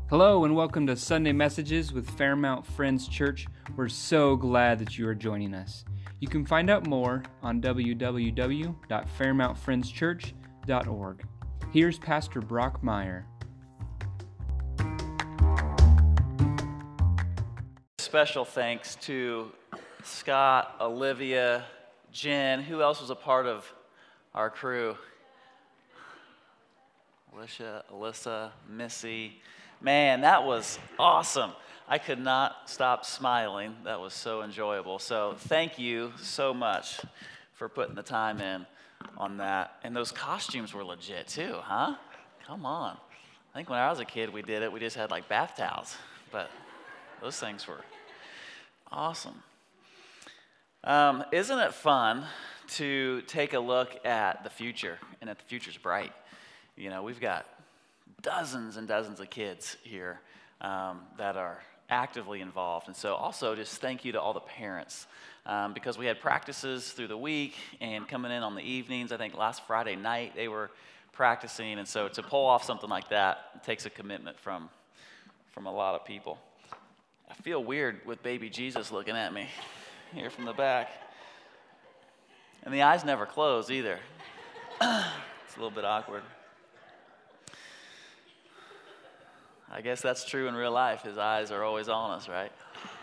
Hello and welcome to Sunday Messages with Fairmount Friends Church. We're so glad that you are joining us. You can find out more on www.fairmountfriendschurch.org. Here's Pastor Brock Meyer. Special thanks to Scott, Olivia, Jen. Who else was a part of our crew? Alicia, Alyssa, Missy. Man, that was awesome. I could not stop smiling. That was so enjoyable. So thank you so much for putting the time in on that. And those costumes were legit too, huh? Come on. I think when I was a kid we did it. We just had like bath towels. But those things were awesome. Isn't it fun to take a look at the future and that the future's bright? You know, we've got dozens and dozens of kids here that are actively involved. And so also just thank you to all the parents because we had practices through the week and coming in on the evenings. I think last Friday night they were practicing. And so to pull off something like that takes a commitment from a lot of people. I feel weird with baby Jesus looking at me here from the back. And the eyes never close either. It's a little bit awkward. I guess that's true in real life. His eyes are always on us, right?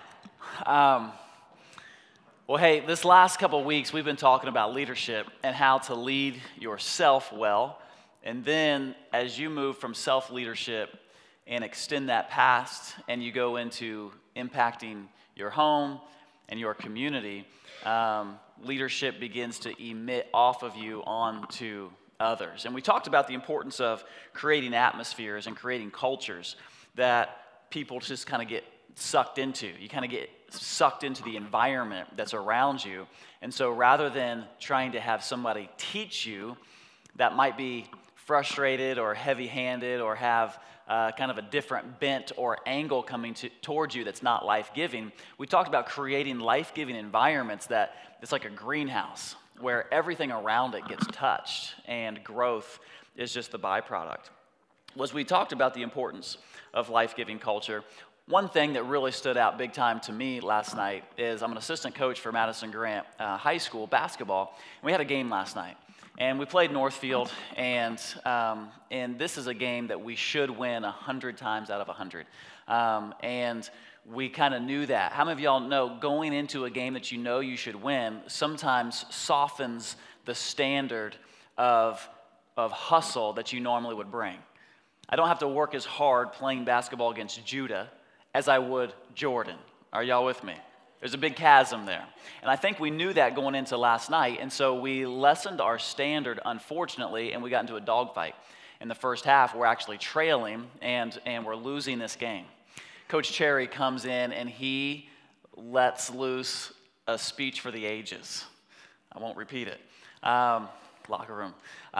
Well, hey, this last couple of weeks, we've been talking about leadership and how to lead yourself well. And then as you move from self-leadership and extend that past and you go into impacting your home and your community, leadership begins to emit off of you onto others. And we talked about the importance of creating atmospheres and creating cultures that people just kind of get sucked into. You kind of get sucked into the environment that's around you. And so rather than trying to have somebody teach you that might be frustrated or heavy-handed or have kind of a different bent or angle coming towards you that's not life-giving, we talked about creating life-giving environments that it's like a greenhouse where everything around it gets touched and growth is just the byproduct. Was we talked about the importance of life-giving culture. One thing that really stood out big time to me last night is I'm an assistant coach for Madison Grant High School basketball. And we had a game last night. And we played Northfield, and this is a game that we should win 100 times out of 100. And we kind of knew that. How many of y'all know going into a game that you know you should win sometimes softens the standard of hustle that you normally would bring? I don't have to work as hard playing basketball against Judah as I would Jordan. Are y'all with me? There's a big chasm there. And I think we knew that going into last night, and so we lessened our standard, unfortunately, and we got into a dogfight. In the first half, we're actually trailing, and we're losing this game. Coach Cherry comes in, and he lets loose a speech for the ages. I won't repeat it. Locker room.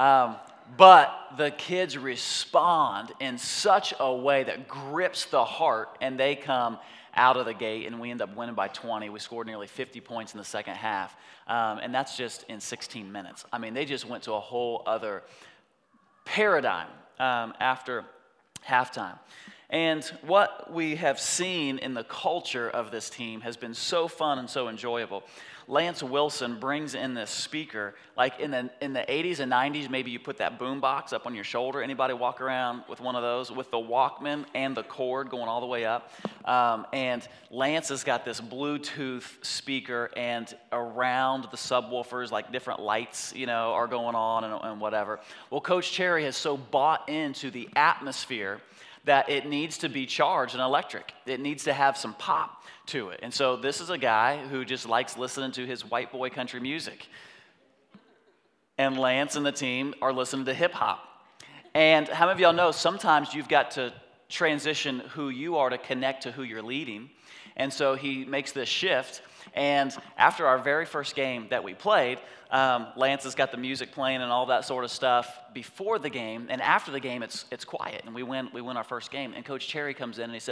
But the kids respond in such a way that grips the heart, and they come out of the gate, and we end up winning by 20. We scored nearly 50 points in the second half, and that's just in 16 minutes. I mean, they just went to a whole other paradigm after halftime. And what we have seen in the culture of this team has been so fun and so enjoyable. Lance Wilson brings in this speaker, like in the 80s and 90s, maybe you put that boom box up on your shoulder. Anybody walk around with one of those with the Walkman and the cord going all the way up? And Lance has got this Bluetooth speaker, and around the subwoofers, like different lights, are going on and whatever. Well, Coach Cherry has so bought into the atmosphere that it needs to be charged and electric. It needs to have some pop to it. And so this is a guy who just likes listening to his white boy country music. And Lance and the team are listening to hip hop. And how many of y'all know sometimes you've got to transition who you are to connect to who you're leading? And so he makes this shift. And after our very first game that we played, Lance has got the music playing and all that sort of stuff before the game. And after the game, it's quiet. And we win our first game. And Coach Cherry comes in and he says,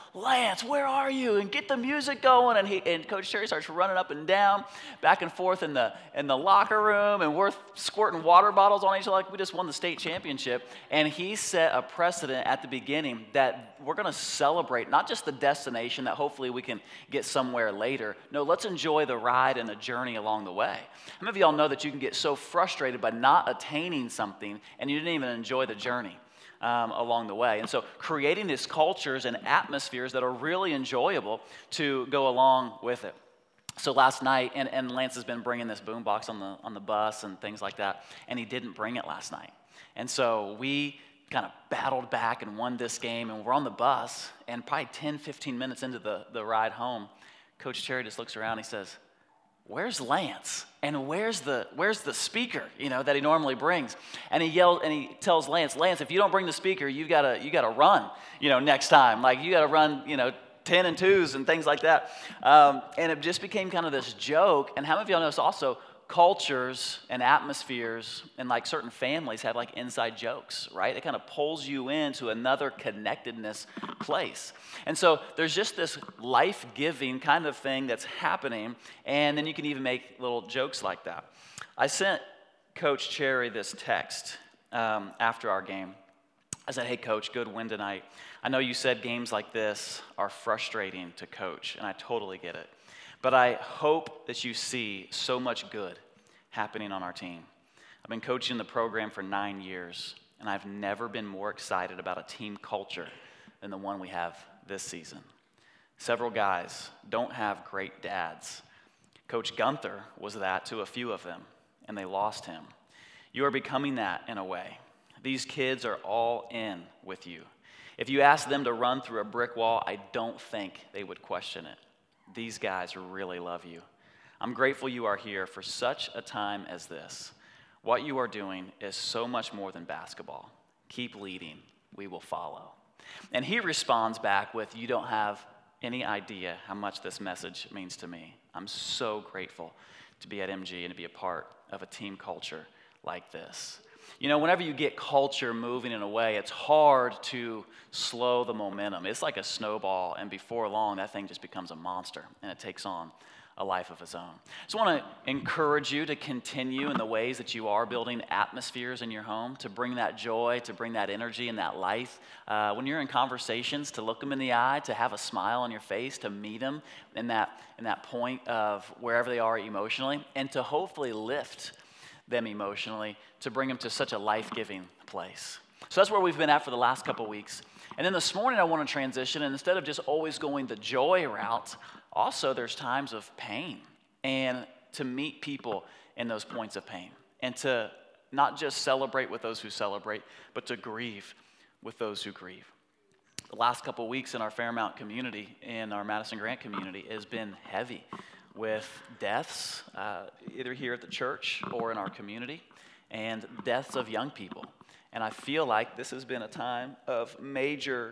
Lance, where are you? And get the music going. And Coach Terry starts running up and down, back and forth in the locker room, and we're squirting water bottles on each other like we just won the state championship. And he set a precedent at the beginning that we're going to celebrate not just the destination that hopefully we can get somewhere later. No, let's enjoy the ride and the journey along the way. How many of y'all know that you can get so frustrated by not attaining something and you didn't even enjoy the journey along the way? And so creating these cultures and atmospheres that are really enjoyable to go along with it. So last night, and Lance has been bringing this boombox on the bus and things like that, and he didn't bring it last night. And so we kind of battled back and won this game, and we're on the bus, and probably 10, 15 minutes into the ride home, Coach Cherry just looks around and he says, "Where's Lance? And where's the speaker, that he normally brings?" And he tells Lance, "Lance, if you don't bring the speaker, you gotta run, next time. Like you gotta run, 10 and 2s and things like that." And it just became kind of this joke. And how many of y'all notice also cultures and atmospheres and like certain families have like inside jokes, right? It kind of pulls you into another connectedness place. And so there's just this life-giving kind of thing that's happening, and then you can even make little jokes like that. I sent Coach Cherry this text after our game. I said, "Hey, Coach, good win tonight. I know you said games like this are frustrating to coach, and I totally get it. But I hope that you see so much good happening on our team. I've been coaching the program for 9 years, and I've never been more excited about a team culture than the one we have this season. Several guys don't have great dads. Coach Gunther was that to a few of them, and they lost him. You are becoming that in a way. These kids are all in with you. If you ask them to run through a brick wall, I don't think they would question it. These guys really love you. I'm grateful you are here for such a time as this. What you are doing is so much more than basketball. Keep leading. We will follow." And he responds back with, "You don't have any idea how much this message means to me. I'm so grateful to be at MG and to be a part of a team culture like this." Whenever you get culture moving in a way, it's hard to slow the momentum. It's like a snowball, and before long, that thing just becomes a monster, and it takes on a life of its own. I just want to encourage you to continue in the ways that you are building atmospheres in your home, to bring that joy, to bring that energy and that life. When you're in conversations, to look them in the eye, to have a smile on your face, to meet them in that point of wherever they are emotionally, and to hopefully lift them emotionally, to bring them to such a life-giving place. So that's where we've been at for the last couple weeks. And then this morning I want to transition, and instead of just always going the joy route, also there's times of pain, and to meet people in those points of pain, and to not just celebrate with those who celebrate, but to grieve with those who grieve. The last couple weeks in our Fairmount community, in our Madison Grant community, has been heavy with deaths, either here at the church or in our community, and deaths of young people. And I feel like this has been a time of major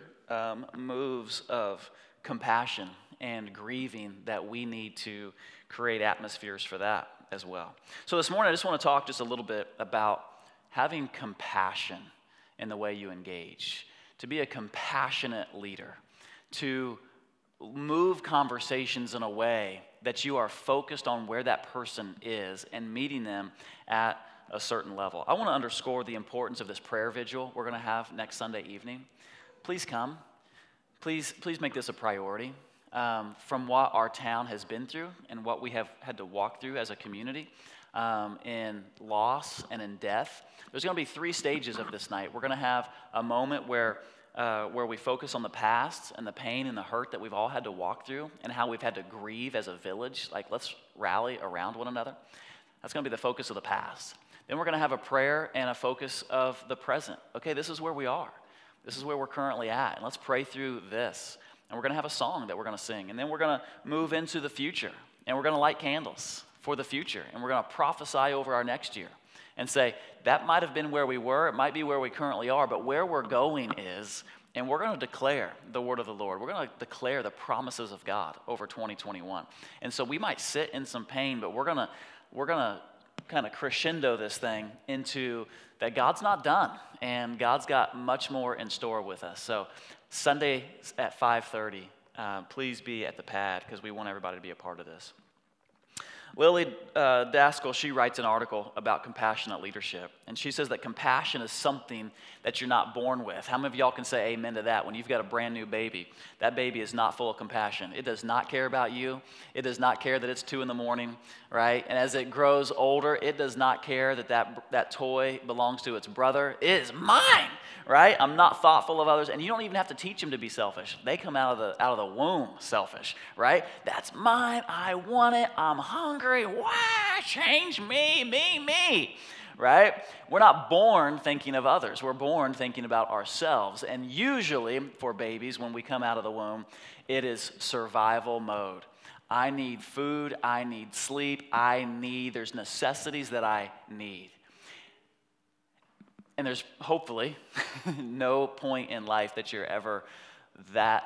moves of compassion and grieving that we need to create atmospheres for that as well. So this morning I just want to talk just a little bit about having compassion in the way you engage, to be a compassionate leader, to move conversations in a way that you are focused on where that person is and meeting them at a certain level. I want to underscore the importance of this prayer vigil we're going to have next Sunday evening. Please come. Please make this a priority. From what our town has been through and what we have had to walk through as a community in loss and in death, there's going to be 3 stages of this night. We're going to have a moment where we focus on the past and the pain and the hurt that we've all had to walk through and how we've had to grieve as a village. Like, let's rally around one another. That's going to be the focus of the past. Then we're going to have a prayer and a focus of the present. Okay, this is where we are. This is where we're currently at. And let's pray through this. And we're going to have a song that we're going to sing. And then we're going to move into the future. And we're going to light candles for the future. And we're going to prophesy over our next year and say, that might have been where we were. It might be where we currently are. But where we're going is, and we're going to declare the word of the Lord. We're going to declare the promises of God over 2021. And so we might sit in some pain, but we're going to kind of crescendo this thing into that God's not done, and God's got much more in store with us. So Sunday at 5:30, please be at the pad because we want everybody to be a part of this. Lily Daskell, she writes an article about compassionate leadership, and she says that compassion is something that you're not born with. How many of y'all can say amen to that? When you've got a brand new baby, that baby is not full of compassion. It does not care about you. It does not care that it's 2 a.m, right? And as it grows older, it does not care that toy belongs to its brother. It is mine, right? I'm not thoughtful of others, and you don't even have to teach them to be selfish. They come out of the womb selfish, right? That's mine. I want it. I'm hungry. Why? Change me, right? We're not born thinking of others. We're born thinking about ourselves. And usually for babies, when we come out of the womb, it is survival mode. I need food. I need sleep. There's necessities that I need. And there's hopefully no point in life that you're ever that,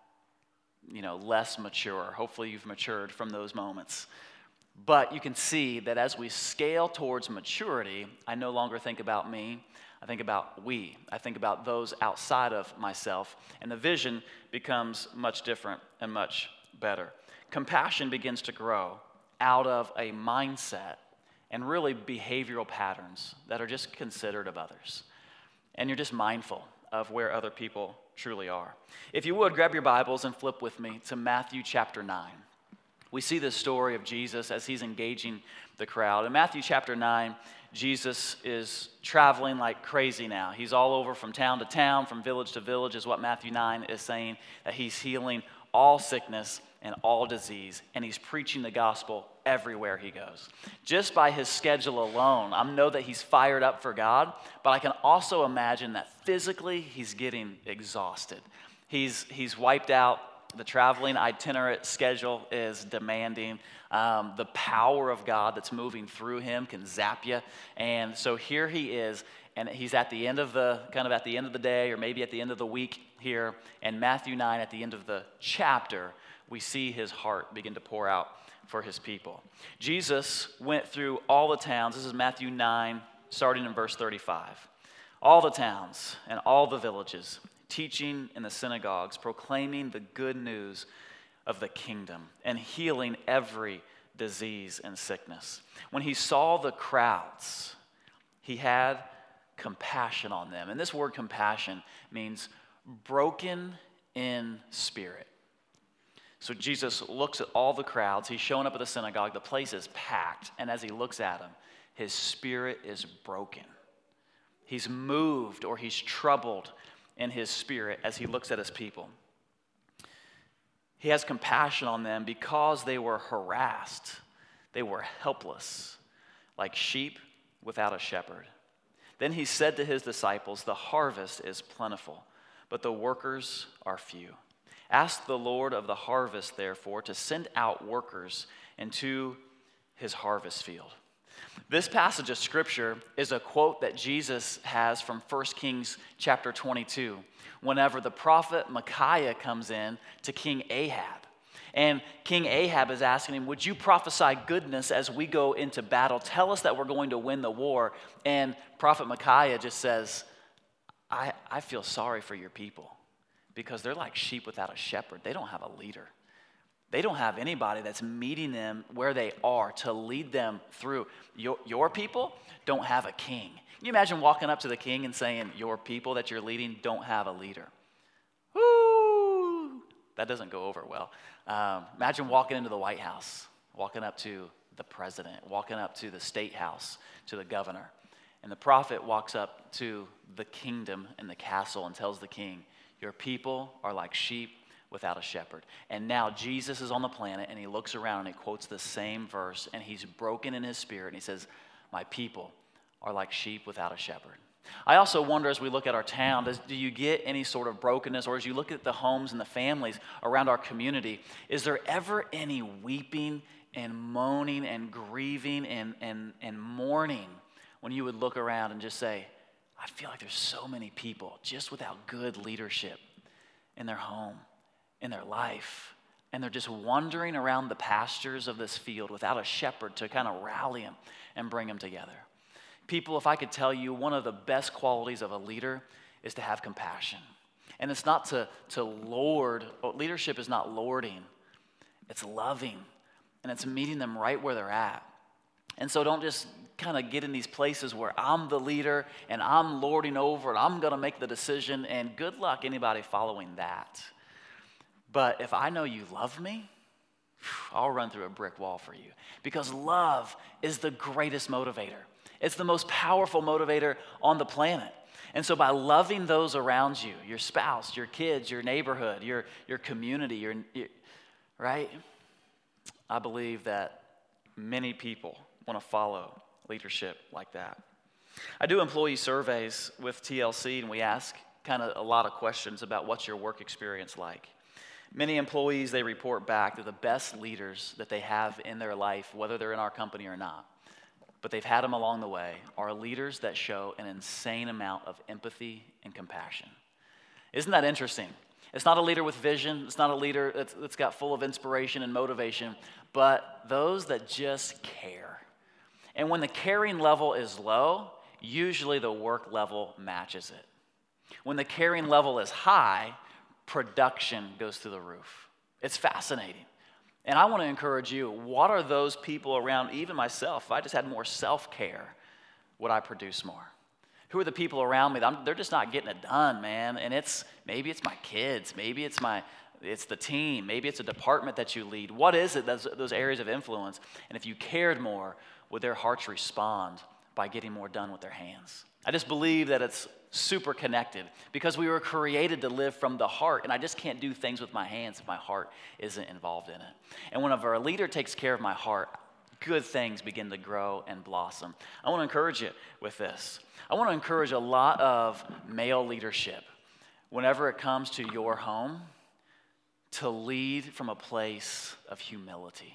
less mature. Hopefully you've matured from those moments. But you can see that as we scale towards maturity, I no longer think about me. I think about we. I think about those outside of myself. And the vision becomes much different and much better. Compassion begins to grow out of a mindset and really behavioral patterns that are just considerate of others. And you're just mindful of where other people truly are. If you would, grab your Bibles and flip with me to Matthew chapter 9. We see this story of Jesus as he's engaging the crowd. In Matthew chapter 9, Jesus is traveling like crazy now. He's all over from town to town, from village to village is what Matthew 9 is saying, that he's healing all sickness and all disease, and he's preaching the gospel everywhere he goes. Just by his schedule alone, I know that he's fired up for God, but I can also imagine that physically he's getting exhausted. He's wiped out. The traveling itinerant schedule is demanding. The power of God that's moving through him can zap you. And so here he is, and he's at the end of the day, or maybe at the end of the week here. And Matthew 9, at the end of the chapter, we see his heart begin to pour out for his people. Jesus went through all the towns. This is Matthew 9, starting in verse 35. All the towns and all the villages, teaching in the synagogues, proclaiming the good news of the kingdom, and healing every disease and sickness. When he saw the crowds, he had compassion on them. And this word compassion means broken in spirit. So Jesus looks at all the crowds. He's showing up at the synagogue. The place is packed. And as he looks at them, his spirit is broken. He's moved, or he's troubled in his spirit as he looks at his people. He has compassion on them because they were harassed. They were helpless, like sheep without a shepherd. Then he said to his disciples, "The harvest is plentiful, but the workers are few. Ask the Lord of the harvest, therefore, to send out workers into his harvest field." This passage of scripture is a quote that Jesus has from 1 Kings chapter 22, whenever the prophet Micaiah comes in to King Ahab. And King Ahab is asking him, "Would you prophesy goodness as we go into battle? Tell us that we're going to win the war." And prophet Micaiah just says, I feel sorry for your people because they're like sheep without a shepherd. They don't have a leader. They don't have anybody that's meeting them where they are to lead them through. Your people don't have a king. Can you imagine walking up to the king and saying, "Your people that you're leading don't have a leader"? Woo! That doesn't go over well. Imagine walking into the White House, walking up to the president, walking up to the state house, to the governor. And the prophet walks up to the kingdom and the castle and tells the king, "Your people are like sheep without a shepherd." And now Jesus is on the planet, and he looks around and he quotes the same verse, and he's broken in his spirit, and he says, "My people are like sheep without a shepherd." I also wonder, as we look at our town, do you get any sort of brokenness, or as you look at the homes and the families around our community, is there ever any weeping and moaning and grieving and mourning when you would look around and just say, "I feel like there's so many people just without good leadership in their home, in their life. and they're just wandering around the pastures of this field without a shepherd to kind of rally them and bring them together. People, if I could tell you, one of the best qualities of a leader is to have compassion. And it's not to lord. Leadership is not lording. It's loving. And it's meeting them right where they're at. And so don't just kind of get in these places where I'm the leader and I'm lording over and I'm going to make the decision, and good luck anybody following that. But if I know you love me, I'll run through a brick wall for you, because love is the greatest motivator. It's the most powerful motivator on the planet. And so by loving those around you, your spouse, your kids, your neighborhood, your community, right? I believe that many people want to follow leadership like that. I do employee surveys with TLC, and we ask kind of a lot of questions about what's your work experience like. Many employees, they report back that the best leaders that they have in their life, whether they're in our company or not, but they've had them along the way, are leaders that show an insane amount of empathy and compassion. Isn't that interesting? It's not a leader with vision. It's not a leader that's got full of inspiration and motivation, but those that just care. And when the caring level is low, usually the work level matches it. When the caring level is high, production goes through the roof. It's fascinating. And I want to encourage you, what are those people around, even myself, if I just had more self-care, would I produce more? Who are the people around me they're just not getting it done, man? And maybe it's my kids, maybe it's the team, maybe it's a department that you lead. What is it, those areas of influence? And if you cared more, would their hearts respond by getting more done with their hands? I just believe that it's super connected, because we were created to live from the heart, and I just can't do things with my hands if my heart isn't involved in it. And whenever a leader takes care of my heart, good things begin to grow and blossom. I want to encourage you with this. I want to encourage a lot of male leadership, whenever it comes to your home, to lead from a place of humility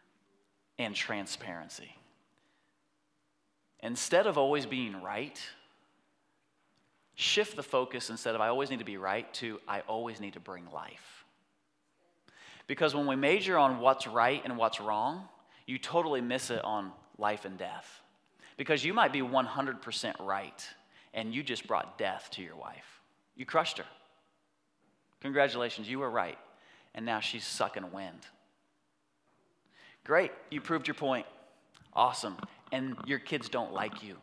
and transparency. Instead of always being right, shift the focus, instead of I always need to be right, to I always need to bring life. Because when we major on what's right and what's wrong, you totally miss it on life and death. Because you might be 100% right, and you just brought death to your wife. You crushed her. Congratulations, you were right. And now she's sucking wind. Great, you proved your point. Awesome. And your kids don't like you.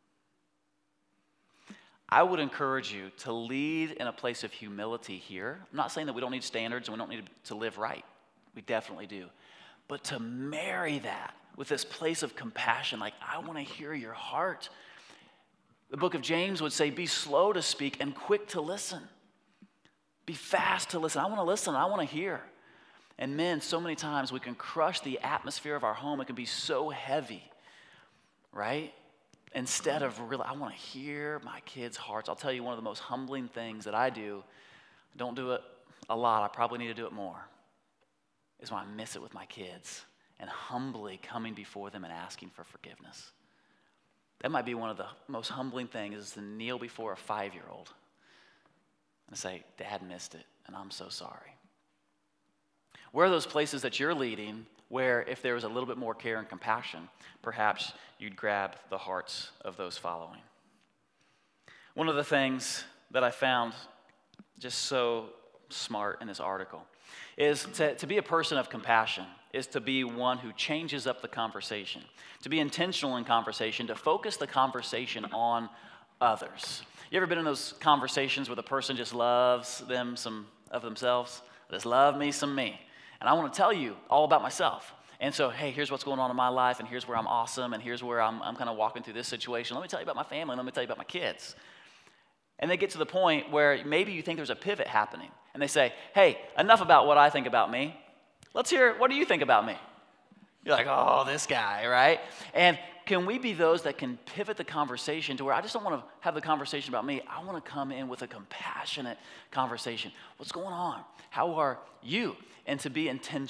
I would encourage you to lead in a place of humility here. I'm not saying that we don't need standards and we don't need to live right. We definitely do. But to marry that with this place of compassion, like, I want to hear your heart. The book of James would say, be slow to speak and quick to listen. Be fast to listen. I want to listen. I want to hear. And men, so many times we can crush the atmosphere of our home. It can be so heavy, right? Instead of really, I want to hear my kids' hearts. I'll tell you, one of the most humbling things that I do, I don't do it a lot, I probably need to do it more, is when I miss it with my kids and humbly coming before them and asking for forgiveness. That might be one of the most humbling things, is to kneel before a 5-year-old and say, Dad missed it, and I'm so sorry. Where are those places that you're leading where if there was a little bit more care and compassion, perhaps you'd grab the hearts of those following? One of the things that I found just so smart in this article is to be a person of compassion is to be one who changes up the conversation, to be intentional in conversation, to focus the conversation on others. You ever been in those conversations where the person just loves them some of themselves? Just love me some me. And I want to tell you all about myself. And so, hey, here's what's going on in my life, and here's where I'm awesome, and here's where I'm kind of walking through this situation. Let me tell you about my family. Let me tell you about my kids. And they get to the point where maybe you think there's a pivot happening. And they say, hey, enough about what I think about me. Let's hear, what do you think about me? You're like, oh, this guy, right? And can we be those that can pivot the conversation to where I just don't want to have the conversation about me. I want to come in with a compassionate conversation. What's going on? How are you? And to be intentional,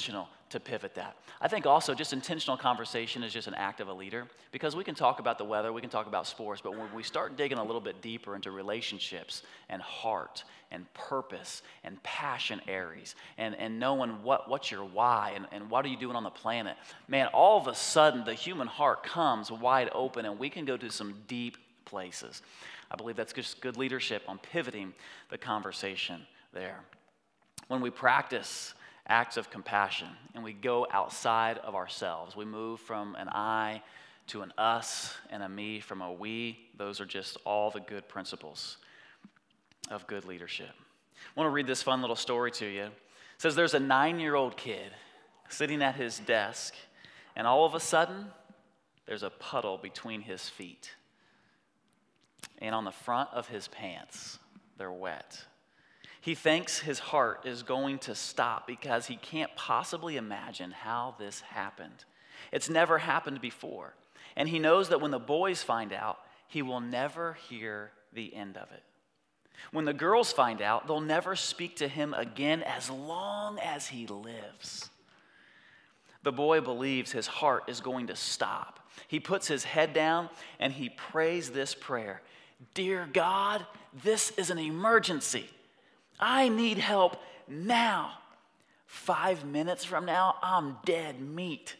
to pivot that. I think also just intentional conversation is just an act of a leader, because we can talk about the weather, we can talk about sports, but when we start digging a little bit deeper into relationships and heart and purpose and passion areas and knowing what's your why and what are you doing on the planet, man, all of a sudden the human heart comes wide open and we can go to some deep places. I believe that's just good leadership on pivoting the conversation there. When we practice acts of compassion and we go outside of ourselves, we move from an I to an us and a me from a we. Those are just all the good principles of good leadership. I want to read this fun little story to you. It says there's a 9-year-old kid sitting at his desk, and all of a sudden there's a puddle between his feet, and on the front of his pants they're wet. He thinks his heart is going to stop because he can't possibly imagine how this happened. It's never happened before. And he knows that when the boys find out, he will never hear the end of it. When the girls find out, they'll never speak to him again as long as he lives. The boy believes his heart is going to stop. He puts his head down and he prays this prayer. Dear God, this is an emergency. I need help now. 5 minutes from now, I'm dead meat.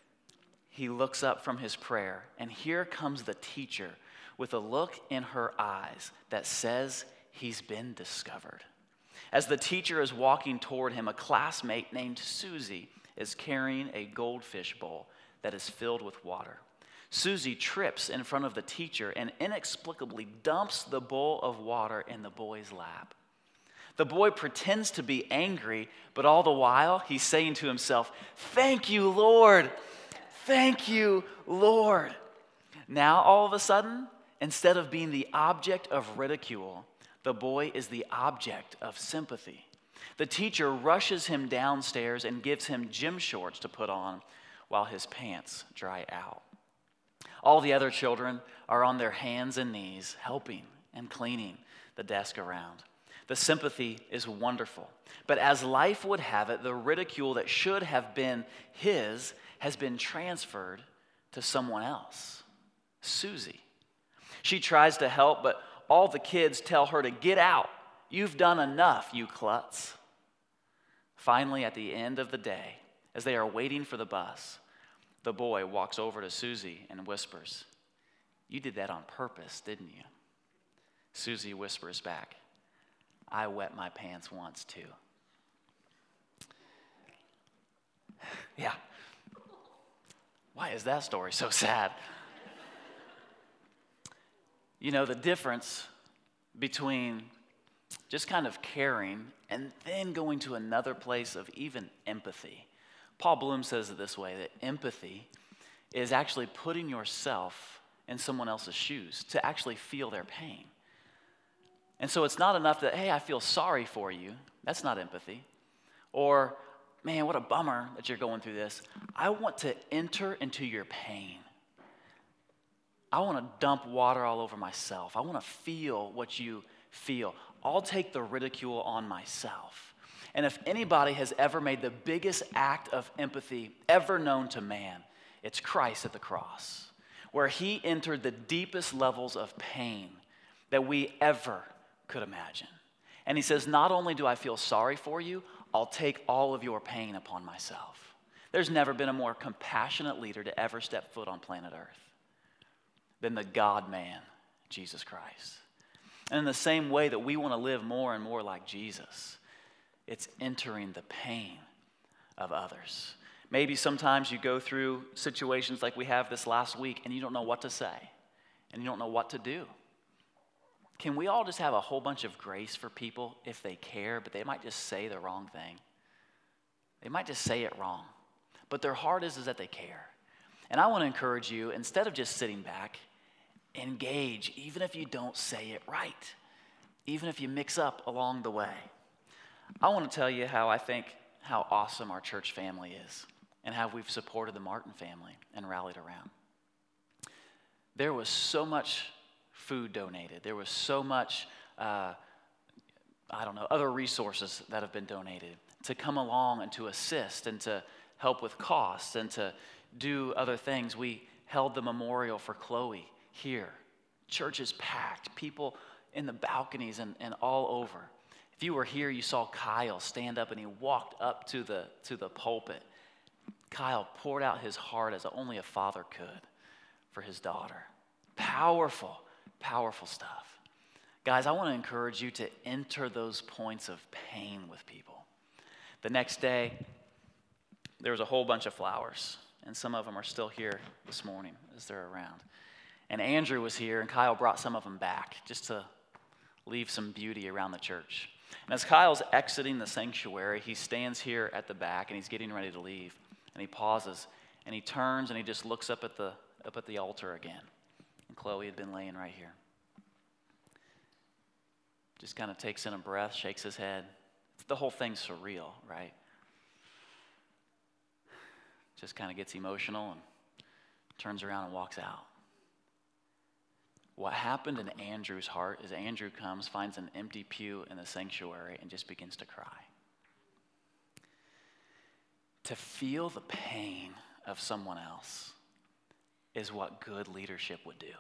He looks up from his prayer, and here comes the teacher with a look in her eyes that says he's been discovered. As the teacher is walking toward him, a classmate named Susie is carrying a goldfish bowl that is filled with water. Susie trips in front of the teacher and inexplicably dumps the bowl of water in the boy's lap. The boy pretends to be angry, but all the while he's saying to himself, "Thank you, Lord. Thank you, Lord." Now, all of a sudden, instead of being the object of ridicule, the boy is the object of sympathy. The teacher rushes him downstairs and gives him gym shorts to put on while his pants dry out. All the other children are on their hands and knees, helping and cleaning the desk around. The sympathy is wonderful. But as life would have it, the ridicule that should have been his has been transferred to someone else, Susie. She tries to help, but all the kids tell her to get out. You've done enough, you klutz. Finally, at the end of the day, as they are waiting for the bus, the boy walks over to Susie and whispers, "You did that on purpose, didn't you?" Susie whispers back, "I wet my pants once too." Yeah. Why is that story so sad? You know, the difference between just kind of caring and then going to another place of even empathy. Paul Bloom says it this way, that empathy is actually putting yourself in someone else's shoes to actually feel their pain. And so it's not enough that, hey, I feel sorry for you. That's not empathy. Or, man, what a bummer that you're going through this. I want to enter into your pain. I want to dump water all over myself. I want to feel what you feel. I'll take the ridicule on myself. And if anybody has ever made the biggest act of empathy ever known to man, it's Christ at the cross, where he entered the deepest levels of pain that we ever could imagine. And he says, not only do I feel sorry for you, I'll take all of your pain upon myself. There's never been a more compassionate leader to ever step foot on planet Earth than the God-man, Jesus Christ. And in the same way that we want to live more and more like Jesus, it's entering the pain of others. Maybe sometimes you go through situations like we have this last week and you don't know what to say and you don't know what to do. Can we all just have a whole bunch of grace for people if they care, but they might just say the wrong thing? They might just say it wrong, but their heart is that they care. And I want to encourage you, instead of just sitting back, engage, even if you don't say it right, even if you mix up along the way. I want to tell you how I think how awesome our church family is and how we've supported the Martin family and rallied around. There was so much food donated. There was so much, other resources that have been donated to come along and to assist and to help with costs and to do other things. We held the memorial for Chloe here. Church is packed, people in the balconies and all over. If you were here, you saw Kyle stand up and he walked up to the pulpit. Kyle poured out his heart as only a father could for his daughter. Powerful, powerful stuff. Guys, I want to encourage you to enter those points of pain with people. The next day, there was a whole bunch of flowers, and some of them are still here this morning as they're around. And Andrew was here, and Kyle brought some of them back just to leave some beauty around the church. And as Kyle's exiting the sanctuary, he stands here at the back, and he's getting ready to leave. And he pauses, and he turns, and he just looks up at the altar again. And Chloe had been laying right here. Just kind of takes in a breath, shakes his head. The whole thing's surreal, right? Just kind of gets emotional and turns around and walks out. What happened in Andrew's heart is Andrew comes, finds an empty pew in the sanctuary, and just begins to cry. To feel the pain of someone else is what good leadership would do.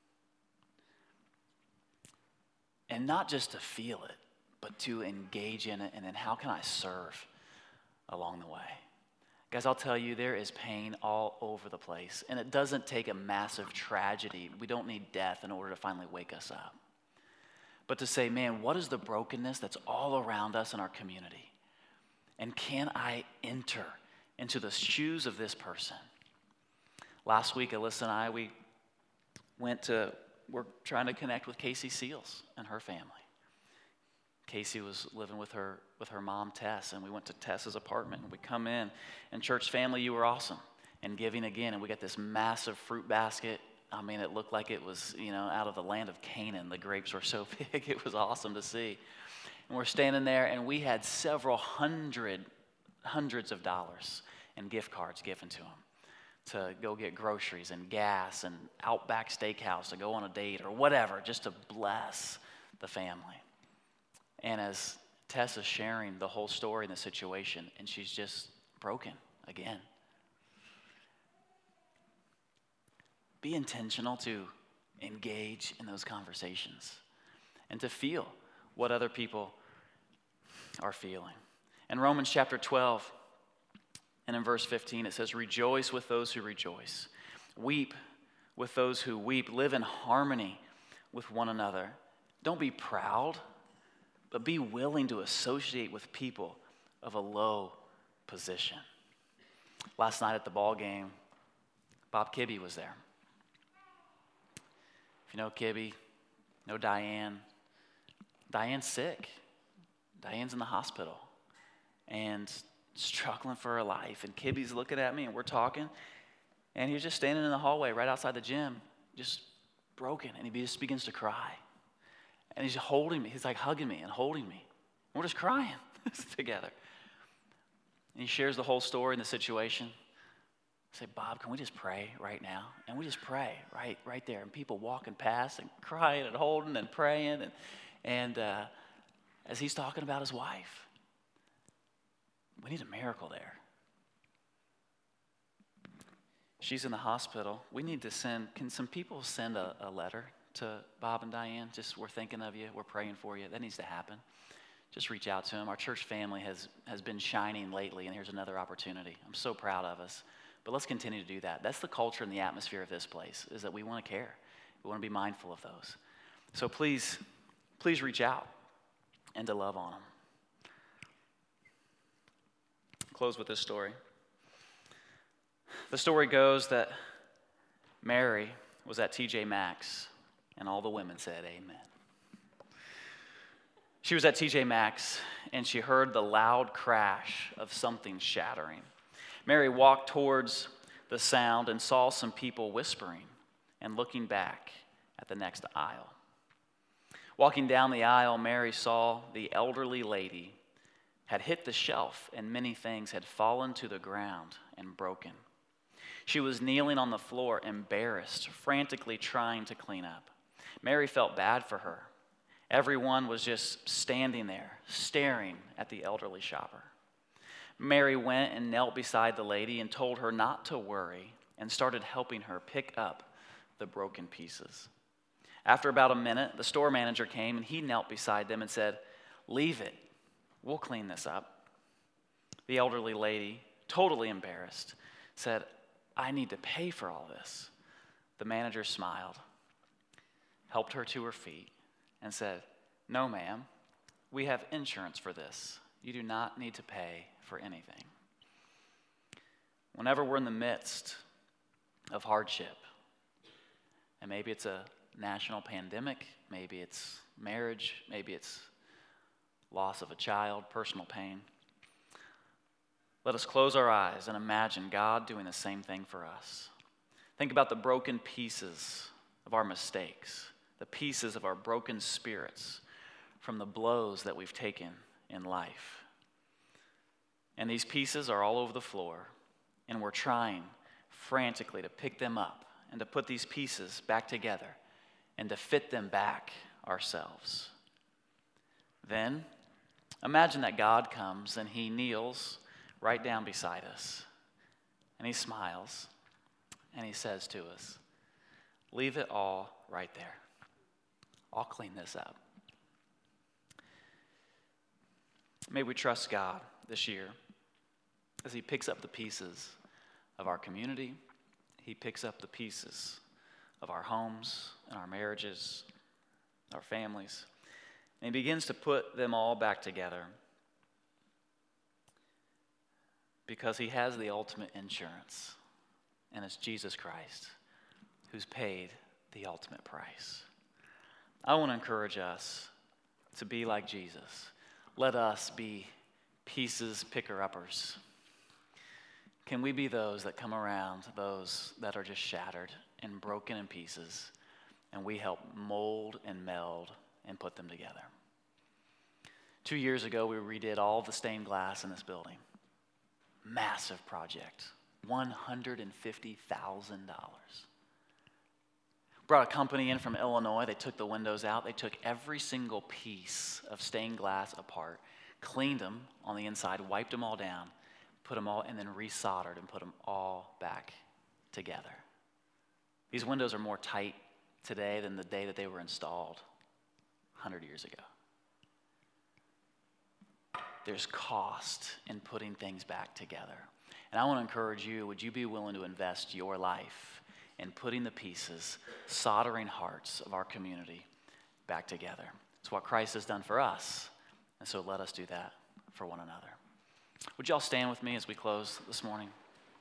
And not just to feel it, but to engage in it, and then how can I serve along the way? Guys, I'll tell you, there is pain all over the place, and it doesn't take a massive tragedy. We don't need death in order to finally wake us up. But to say, man, what is the brokenness that's all around us in our community? And can I enter into the shoes of this person? Last week, Alyssa and I, we're trying to connect with Casey Seals and her family. Casey was living with her mom, Tess, and we went to Tess's apartment, and we come in, and church family, you were awesome, and giving again, and we got this massive fruit basket. I mean, it looked like it was, out of the land of Canaan. The grapes were so big, it was awesome to see. And we're standing there, and we had several hundreds of dollars in gift cards given to them to go get groceries and gas and Outback Steakhouse to go on a date or whatever, just to bless the family. And as Tess is sharing the whole story and the situation, and she's just broken again. Be intentional to engage in those conversations and to feel what other people are feeling. In Romans chapter 12, and in verse 15, it says, "Rejoice with those who rejoice. Weep with those who weep. Live in harmony with one another. Don't be proud, but be willing to associate with people of a low position." Last night at the ball game, Bob Kibbe was there. If you know Kibbe, know Diane. Diane's sick. Diane's in the hospital and struggling for her life. And Kibbe's looking at me, and we're talking. And he's just standing in the hallway right outside the gym, just broken. And he just begins to cry. And he's holding me. He's like hugging me and holding me. We're just crying together. And he shares the whole story and the situation. I say, "Bob, can we just pray right now?" And we just pray right there. And people walking past and crying and holding and praying. And as he's talking about his wife, we need a miracle there. She's in the hospital. We need to can some people send a letter to Bob and Diane? Just, we're thinking of you. We're praying for you. That needs to happen. Just reach out to them. Our church family has been shining lately, and here's another opportunity. I'm so proud of us. But let's continue to do that. That's the culture and the atmosphere of this place, is that we want to care. We want to be mindful of those. So please reach out and to love on them. Close with this story. The story goes that Mary was at TJ Maxx, and all the women said amen. She was at TJ Maxx, and she heard the loud crash of something shattering. Mary walked towards the sound and saw some people whispering and looking back at the next aisle. Walking down the aisle, Mary saw the elderly lady had hit the shelf, and many things had fallen to the ground and broken. She was kneeling on the floor, embarrassed, frantically trying to clean up. Mary felt bad for her. Everyone was just standing there, staring at the elderly shopper. Mary went and knelt beside the lady and told her not to worry and started helping her pick up the broken pieces. After about a minute, the store manager came and he knelt beside them and said, "Leave it. We'll clean this up." The elderly lady, totally embarrassed, said, "I need to pay for all this." The manager smiled, helped her to her feet, and said, "No, ma'am, we have insurance for this. You do not need to pay for anything." Whenever we're in the midst of hardship, and maybe it's a national pandemic, maybe it's marriage, maybe it's loss of a child, personal pain, let us close our eyes and imagine God doing the same thing for us. Think about the broken pieces of our mistakes, the pieces of our broken spirits from the blows that we've taken in life. And these pieces are all over the floor, and we're trying frantically to pick them up and to put these pieces back together and to fit them back ourselves. Then, imagine that God comes and he kneels right down beside us, and he smiles, and he says to us, "Leave it all right there. I'll clean this up." May we trust God this year as he picks up the pieces of our community, he picks up the pieces of our homes and our marriages, our families, and he begins to put them all back together because he has the ultimate insurance, and it's Jesus Christ who's paid the ultimate price. I want to encourage us to be like Jesus. Let us be pieces picker-uppers. Can we be those that come around those that are just shattered and broken in pieces, and we help mold and meld and put them together? 2 years ago, we redid all the stained glass in this building. Massive project, $150,000. Brought a company in from Illinois. They took the windows out. They took every single piece of stained glass apart, cleaned them on the inside, wiped them all down, put them all, and then resoldered and put them all back together. These windows are more tight today than the day that they were installed 100 years ago. There's cost in putting things back together. And I want to encourage you, would you be willing to invest your life in putting the pieces, soldering hearts of our community back together? It's what Christ has done for us, and so let us do that for one another. Would y'all stand with me as we close this morning?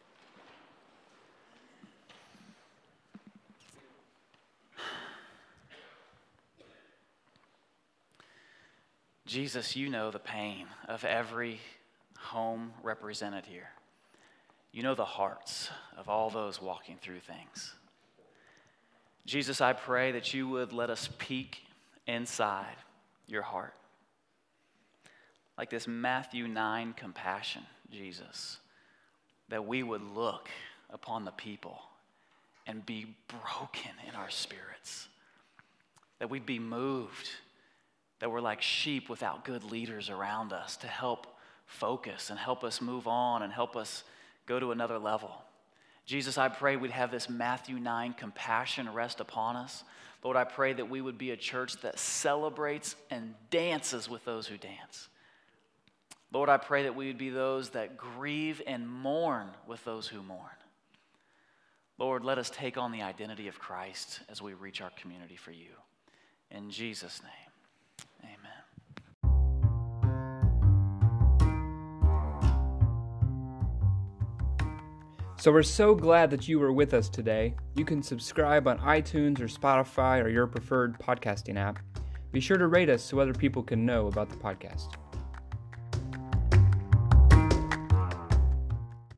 Jesus, you know the pain of every home represented here. You know the hearts of all those walking through things. Jesus, I pray that you would let us peek inside your heart. Like this Matthew 9 compassion, Jesus, that we would look upon the people and be broken in our spirits, that we'd be moved, that we're like sheep without good leaders around us to help focus and help us move on and help us go to another level. Jesus, I pray we'd have this Matthew 9 compassion rest upon us. Lord, I pray that we would be a church that celebrates and dances with those who dance. Lord, I pray that we would be those that grieve and mourn with those who mourn. Lord, let us take on the identity of Christ as we reach our community for you. In Jesus' name. Amen. So we're so glad that you were with us today. You can subscribe on iTunes or Spotify or your preferred podcasting app. Be sure to rate us so other people can know about the podcast.